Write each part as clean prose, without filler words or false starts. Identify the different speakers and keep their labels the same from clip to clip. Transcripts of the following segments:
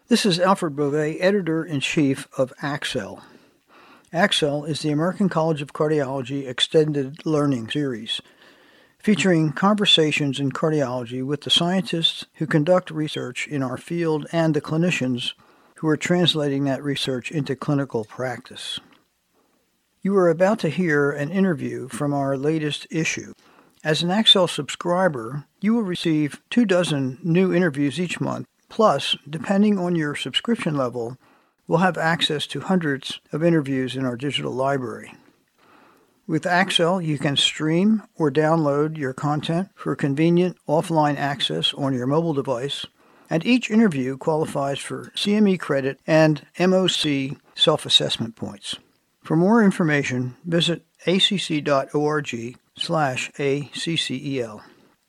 Speaker 1: This is Alfred Beauvais, Editor-in-Chief of ACCEL. ACCEL is the American College of Cardiology Extended Learning Series, featuring conversations in cardiology with the scientists who conduct research in our field and the clinicians who are translating that research into clinical practice. You are about to hear an interview from our latest issue. As an ACCEL subscriber, you will receive 24 new interviews each month. Plus, depending on your subscription level, we'll have access to hundreds of interviews in our digital library. With ACCEL, you can stream or download your content for convenient offline access on your mobile device, and each interview qualifies for CME credit and MOC self-assessment points. For more information, visit acc.org/ACCEL.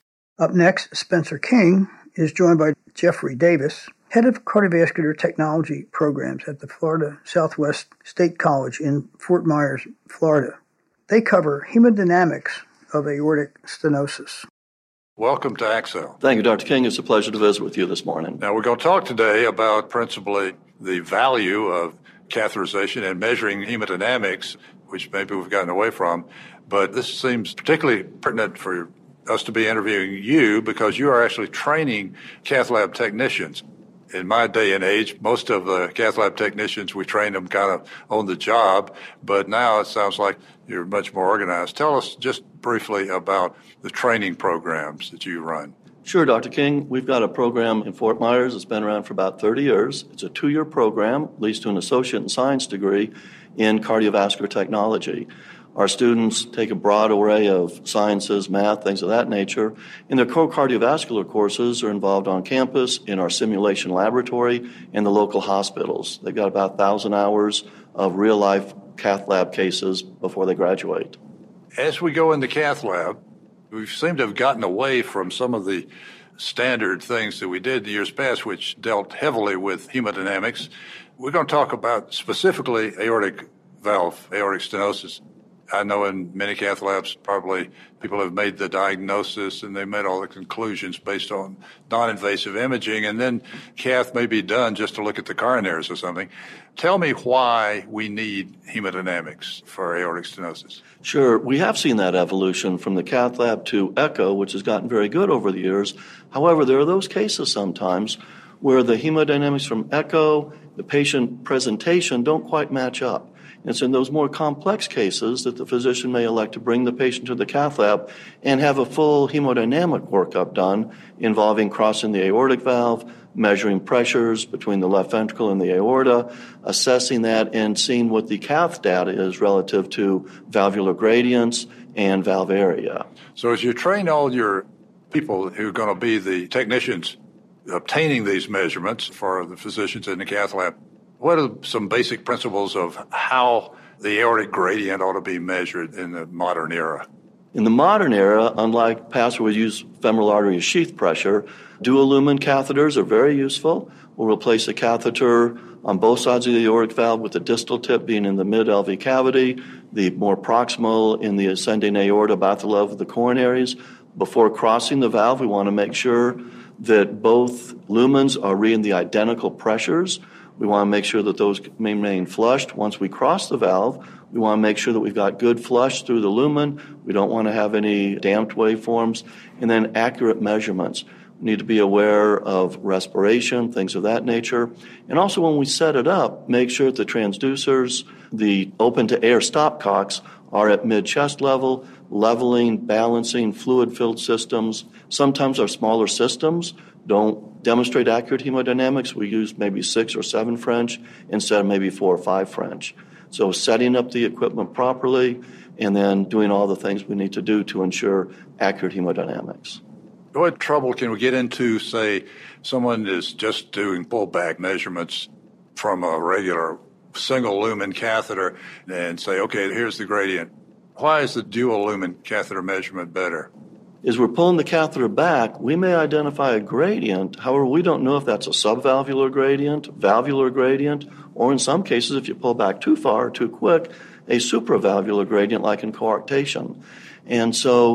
Speaker 1: Up next, Spencer King is joined by Jeffrey Davis, Head of Cardiovascular Technology Programs at the Florida Southwest State College in Fort Myers, Florida. They cover hemodynamics of aortic stenosis.
Speaker 2: Welcome to ACCEL.
Speaker 3: Thank you, Dr. King. It's a pleasure to visit with you this morning.
Speaker 2: Now, we're going to talk today about principally the value of catheterization and measuring hemodynamics, which maybe we've gotten away from, but this seems particularly pertinent for us to be interviewing you because you are actually training cath lab technicians. In my day and age, most of the cath lab technicians, we train them kind of on the job, but now it sounds like you're much more organized. Tell us just briefly about the training programs that you run.
Speaker 3: Sure, Dr. King. We've got a program in Fort Myers that's been around for about 30 years. It's a 2-year program, leads to an associate in science degree in cardiovascular technology. Our students take a broad array of sciences, math, things of that nature, and their core cardiovascular courses are involved on campus, in our simulation laboratory, and the local hospitals. They've got about 1,000 hours of real-life cath lab cases before they graduate.
Speaker 2: As we go into cath lab, we seem to have gotten away from some of the standard things that we did in years past, which dealt heavily with hemodynamics. We're going to talk about specifically aortic valve, aortic stenosis. I know in many cath labs, probably people have made the diagnosis and they made all the conclusions based on non-invasive imaging, and then cath may be done just to look at the coronaries or something. Tell me why we need hemodynamics for aortic stenosis.
Speaker 3: Sure. We have seen that evolution from the cath lab to echo, which has gotten very good over the years. However, there are those cases sometimes where the hemodynamics from echo, the patient presentation don't quite match up. It's in those more complex cases that the physician may elect to bring the patient to the cath lab and have a full hemodynamic workup done involving crossing the aortic valve, measuring pressures between the left ventricle and the aorta, assessing that and seeing what the cath data is relative to valvular gradients and valve area.
Speaker 2: So as you train all your people who are going to be the technicians obtaining these measurements for the physicians in the cath lab, what are some basic principles of how the aortic gradient ought to be measured in the modern era?
Speaker 3: In the modern era, unlike past where we use femoral artery sheath pressure, dual lumen catheters are very useful. We'll replace a catheter on both sides of the aortic valve with the distal tip being in the mid-LV cavity, the more proximal in the ascending aorta about the level of the coronaries. Before crossing the valve, we want to make sure that both lumens are reading the identical pressures. We want to make sure that those remain flushed. Once we cross the valve, we want to make sure that we've got good flush through the lumen. We don't want to have any damped waveforms. And then accurate measurements. We need to be aware of respiration, things of that nature. And also when we set it up, make sure that the transducers, the open-to-air stopcocks, are at mid-chest level, leveling, balancing, fluid-filled systems. Sometimes our smaller systems don't demonstrate accurate hemodynamics. We use maybe 6 or 7 French instead of maybe 4 or 5 French. So setting up the equipment properly and then doing all the things we need to do to ensure accurate hemodynamics.
Speaker 2: What trouble can we get into, say, someone is just doing pullback measurements from a regular single lumen catheter and say, okay, here's the gradient. Why is the dual lumen catheter measurement better?
Speaker 3: As we're pulling the catheter back, we may identify a gradient. However, we don't know if that's a subvalvular gradient, valvular gradient, or in some cases, if you pull back too far or too quick, a supravalvular gradient like in coarctation. And so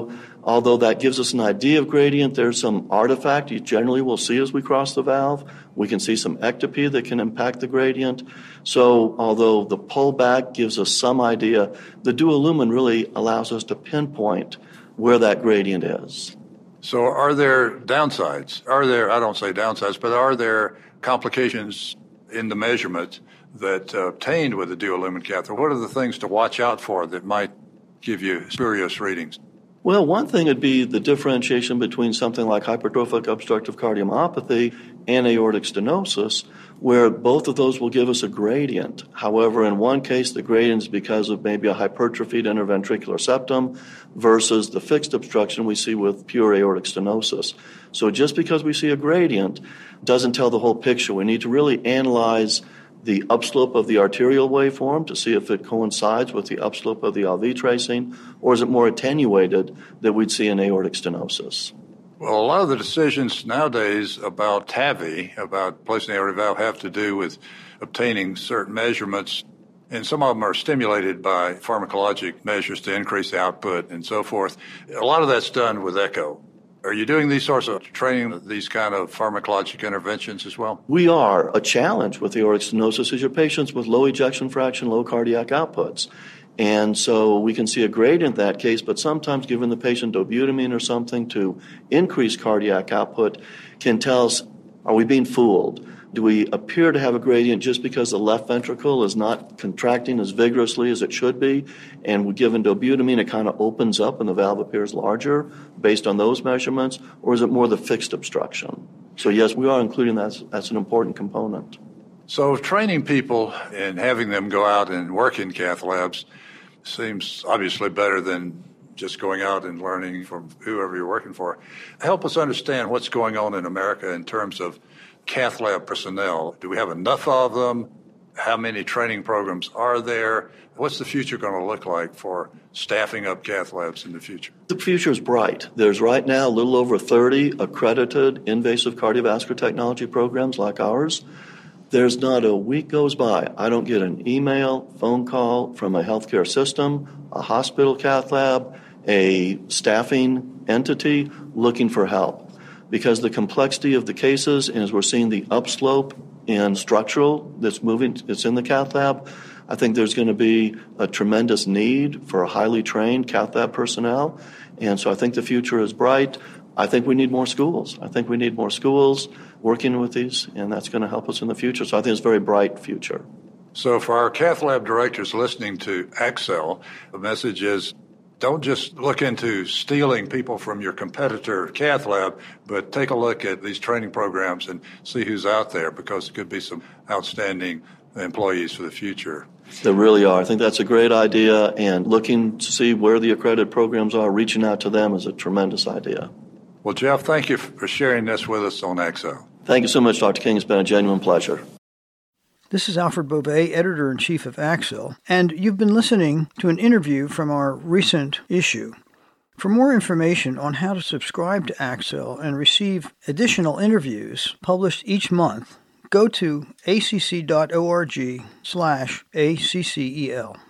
Speaker 3: Although that gives us an idea of gradient, there's some artifact you generally will see as we cross the valve. We can see some ectopy that can impact the gradient. So although the pullback gives us some idea, the dual lumen really allows us to pinpoint where that gradient is.
Speaker 2: So are there downsides? I don't say downsides, but are there complications in the measurement that obtained with the dual lumen catheter? What are the things to watch out for that might give you spurious readings?
Speaker 3: Well, one thing would be the differentiation between something like hypertrophic obstructive cardiomyopathy and aortic stenosis, where both of those will give us a gradient. However, in one case, the gradient is because of maybe a hypertrophied interventricular septum versus the fixed obstruction we see with pure aortic stenosis. So just because we see a gradient doesn't tell the whole picture. We need to really analyze the upslope of the arterial waveform to see if it coincides with the upslope of the LV tracing, or is it more attenuated that we'd see in aortic stenosis?
Speaker 2: Well, a lot of the decisions nowadays about TAVI, about placing the aortic valve, have to do with obtaining certain measurements, and some of them are stimulated by pharmacologic measures to increase the output and so forth. A lot of that's done with echo. Are you doing these sorts of training, these kind of pharmacologic interventions as well?
Speaker 3: We are. A challenge with aortic stenosis is your patients with low ejection fraction, low cardiac outputs. And so we can see a gradient in that case, but sometimes giving the patient dobutamine or something to increase cardiac output can tell us, are we being fooled? Do we appear to have a gradient just because the left ventricle is not contracting as vigorously as it should be? And we're given dobutamine, it kind of opens up and the valve appears larger based on those measurements? Or is it more the fixed obstruction? So yes, we are including that as an important component.
Speaker 2: So training people and having them go out and work in cath labs seems obviously better than just going out and learning from whoever you're working for. Help us understand what's going on in America in terms of cath lab personnel. Do we have enough of them? How many training programs are there? What's the future going to look like for staffing up cath labs in the future?
Speaker 3: The future is bright. There's right now a little over 30 accredited invasive cardiovascular technology programs like ours. There's not a week goes by I don't get an email, phone call from a healthcare system, a hospital cath lab, a staffing entity looking for help. Because the complexity of the cases, and as we're seeing the upslope in structural that's moving, it's in the cath lab, I think there's going to be a tremendous need for highly trained cath lab personnel. And so I think the future is bright. I think we need more schools. I think we need more schools working with these, and that's going to help us in the future. So I think it's a very bright future.
Speaker 2: So for our cath lab directors listening to Accel, the message is, don't just look into stealing people from your competitor cath lab, but take a look at these training programs and see who's out there, because it could be some outstanding employees for the future.
Speaker 3: There really are. I think that's a great idea, and looking to see where the accredited programs are, reaching out to them is a tremendous idea.
Speaker 2: Well, Jeff, thank you for sharing this with us on Accel.
Speaker 3: Thank you so much, Dr. King. It's been a genuine pleasure.
Speaker 1: This is Alfred Beauvais, Editor-in-Chief of Accel, and you've been listening to an interview from our recent issue. For more information on how to subscribe to Accel and receive additional interviews published each month, go to acc.org/ACCEL.